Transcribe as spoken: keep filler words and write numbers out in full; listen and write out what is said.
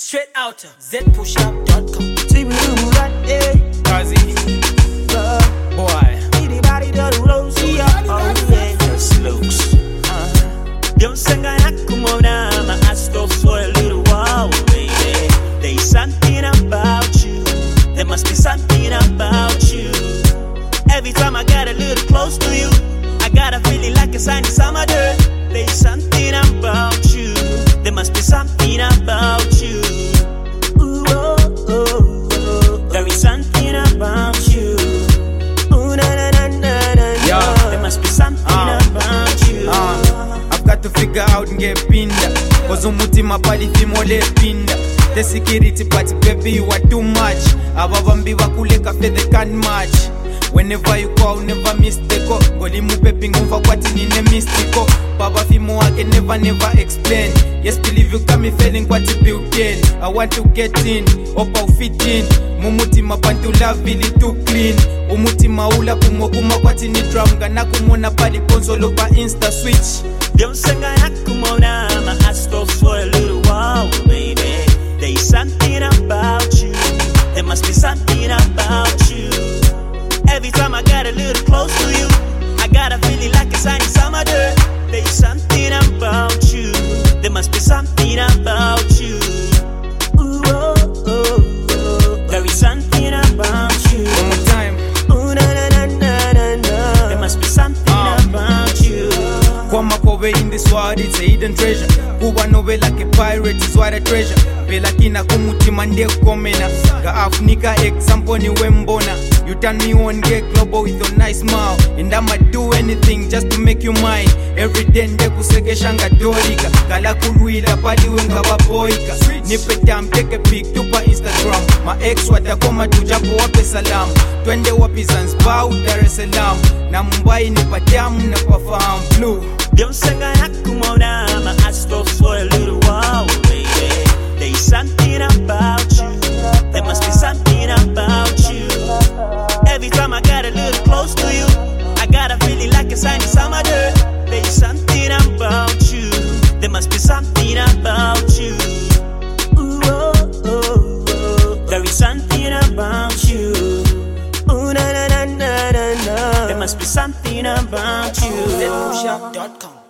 Straight out of z push up dot com. See me move that day. Kazi, boy, Anybody that rolls here, oh yeah. just looks. Don't sing a nakumona, my ass stops for a little while, baby. There's something about you. There must be something about you. Every time I get a little close to you, I got a feeling like a sunny summer day. There's something about you. There must be something about you. Ooh, oh, oh, oh. There is something about you. Ooh, na na na na na. Yeah. There must be something Uh, about you. Uh, I've got to figure out ngepinda cause umutima pali fimole pinda. The security party baby you are too much. Ababambi bakuleka fe they can't match. Whenever you call, never miss the call. Goli mupepi ngumva kwati nine mystical. Baba fimo I can never never explain. Yes believe you got me feeling kwati built in. I want to get in, opa fit in. Mumutima pantu love really too clean. Umutima ula kumokuma kwati ni drum. Gana kumona pali console over insta switch. Don't sing a nakumona, my ass stops for a little while, baby. There is something about you. There must be something about you. Every time I get a little close to you, I got a feeling like a sunny summer day. There is something about you. There must be something about you. Ooh, oh, oh, oh. There is something about you. One more time. Ooh, na na na na na na. There must be something Uh. about you. Kwama kowe in this world it's a hidden treasure. Kuba nowe like a pirate is what I treasure. Bela kina kumutima ndiye komena. Ga Africa example ni wembona. You turn me on, get global with your nice smile. And I'ma do anything just to make you mine. Every day nde kusekesha nga dorika. Kala kuluila pali wenga waboika. Nipe time, take a pic, tupa Instagram. My ex watakoma tujapo wape salam. Twende wapi Zanzibar, Dar es Salaam. Na Mumbai nipa damu na pafahamu blue. Don't sing a nakumona, my ass stops for a little while, baby. There is something about you. There must be something about you. Every time I get a little close to you, I got a feeling like a sunny summer day. There is something about you. There must be something about you. Ooh, oh, oh, oh. There is something about you. Ooh, na na na na na na. There must be something about you. z push up dot com.